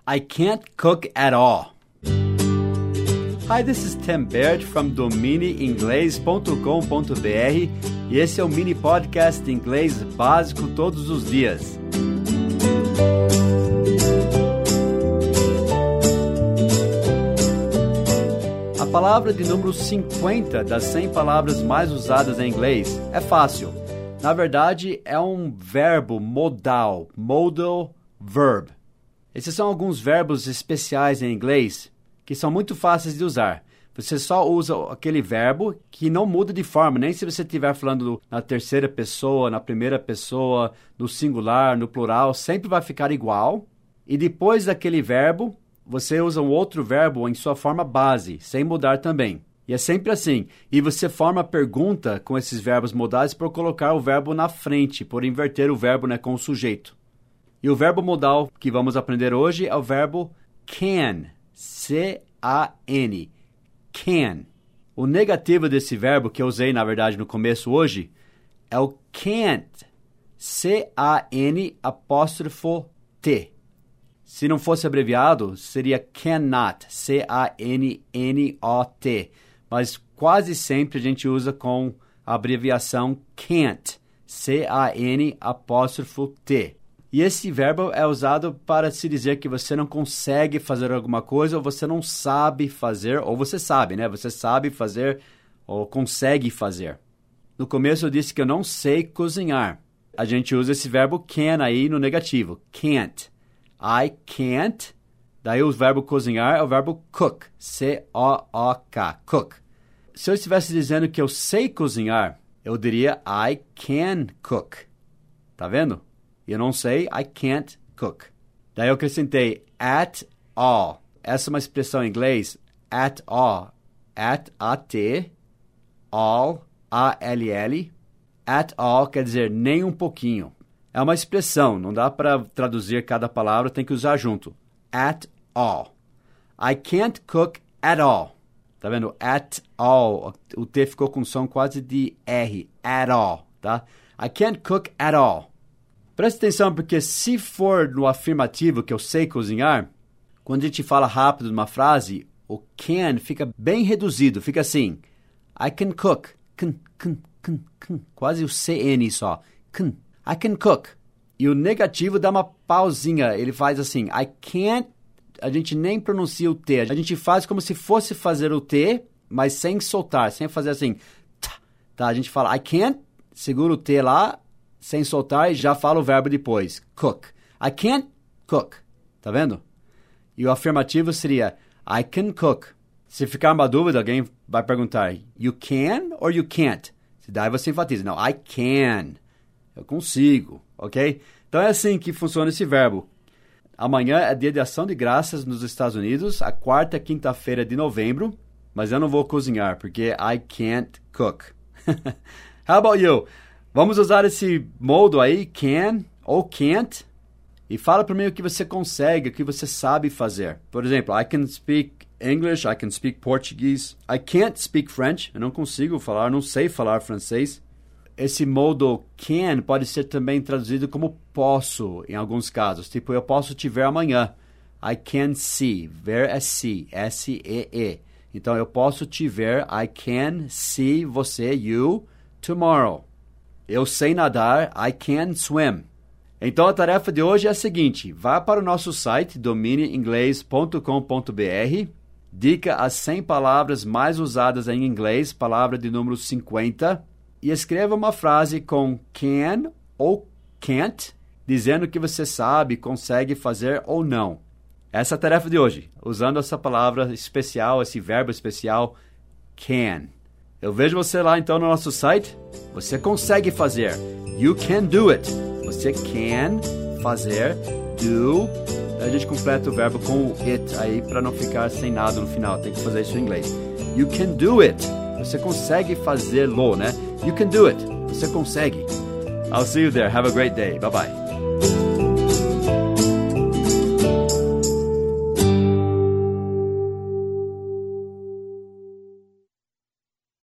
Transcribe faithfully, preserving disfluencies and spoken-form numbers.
I can't cook at all. Hi, this is Tim Baird from domine inglês ponto com ponto b r e esse é o mini podcast de inglês básico todos os dias. A palavra de número cinquenta das cem palavras mais usadas em inglês é fácil. Na verdade, é um verbo modal, modal verb. Esses são alguns verbos especiais em inglês que são muito fáceis de usar. Você só usa aquele verbo que não muda de forma, nem se você estiver falando na terceira pessoa, na primeira pessoa, no singular, no plural, sempre vai ficar igual. E depois daquele verbo, você usa um outro verbo em sua forma base, sem mudar também. E é sempre assim. E você forma a pergunta com esses verbos modais por colocar o verbo na frente, por inverter o verbo, né, com o sujeito. E o verbo modal que vamos aprender hoje é o verbo can. C A N. Can. O negativo desse verbo que eu usei, na verdade, no começo hoje, é o can't. C A N apóstrofo T. Se não fosse abreviado, seria cannot, C A N N O T. Mas quase sempre a gente usa com a abreviação can't, C A N apóstrofo T. E esse verbo é usado para se dizer que você não consegue fazer alguma coisa, ou você não sabe fazer, ou você sabe, né? Você sabe fazer, ou consegue fazer. No começo eu disse que eu não sei cozinhar. A gente usa esse verbo can aí no negativo, can't. I can't. Daí o verbo cozinhar é o verbo cook. C O O K. Cook. Se eu estivesse dizendo que eu sei cozinhar, eu diria I can cook. Tá vendo? Eu não sei, I can't cook. Daí eu acrescentei at all. Essa é uma expressão em inglês, at all. At, A-T, all, A L L. At all quer dizer nem um pouquinho. É uma expressão, não dá para traduzir cada palavra, tem que usar junto. At all. I can't cook at all. Tá vendo? At all. O T ficou com som quase de R. At all, tá? I can't cook at all. Preste atenção, porque se for no afirmativo que eu sei cozinhar, quando a gente fala rápido numa frase, o can fica bem reduzido. Fica assim. I can cook. Can, can, can, can. Quase o C N só. Can. I can cook. E o negativo dá uma pausinha. Ele faz assim. I can't. A gente nem pronuncia o T. A gente faz como se fosse fazer o T, mas sem soltar. Sem fazer assim. Tá? A gente fala I can't. Segura o T lá, sem soltar, e já fala o verbo depois. Cook. I can't cook. Tá vendo? E o afirmativo seria I can cook. Se ficar uma dúvida, alguém vai perguntar you can or you can't? Daí você enfatiza. Não, I can. Eu consigo, ok? Então é assim que funciona esse verbo. Amanhã é dia de ação de graças nos Estados Unidos, a quarta quinta-feira de novembro, mas eu não vou cozinhar, porque I can't cook. How about you? Vamos usar esse modo aí, can ou can't, e fala para mim o que você consegue, o que você sabe fazer. Por exemplo, I can speak English, I can speak Portuguese. I can't speak French, eu não consigo falar, não sei falar francês. Esse modo can pode ser também traduzido como posso, em alguns casos. Tipo, eu posso te ver amanhã. I can see. Ver é see. S E E. Então, eu posso te ver. I can see você, you, tomorrow. Eu sei nadar. I can swim. Então, a tarefa de hoje é a seguinte. Vá para o nosso site, domine inglês ponto com ponto b r. Dica as cem palavras mais usadas em inglês, palavra de número cinquenta. E escreva uma frase com can ou can't, dizendo que você sabe, consegue fazer ou não. Essa é a tarefa de hoje, usando essa palavra especial, esse verbo especial, can. Eu vejo você lá então no nosso site. Você consegue fazer. You can do it. Você can fazer, do. A gente completa o verbo com o it aí para não ficar sem nada no final. Tem que fazer isso em inglês. You can do it. Você consegue fazê-lo, né? You can do it. Você consegue. I'll see you there. Have a great day. Bye-bye.